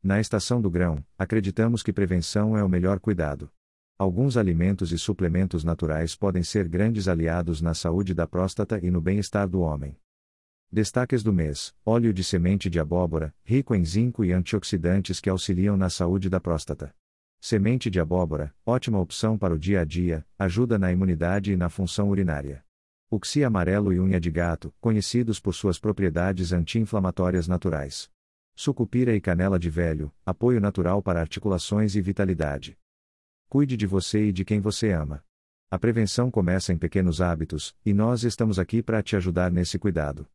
Na estação do grão, acreditamos que prevenção é o melhor cuidado. Alguns alimentos e suplementos naturais podem ser grandes aliados na saúde da próstata e no bem-estar do homem. Destaques do mês: óleo de semente de abóbora, rico em zinco e antioxidantes que auxiliam na saúde da próstata. Semente de abóbora, ótima opção para o dia a dia, ajuda na imunidade e na função urinária. Uxi amarelo e unha de gato, conhecidos por suas propriedades anti-inflamatórias naturais. Sucupira e canela de velho, apoio natural para articulações e vitalidade. Cuide de você e de quem você ama. A prevenção começa em pequenos hábitos, e nós estamos aqui para te ajudar nesse cuidado.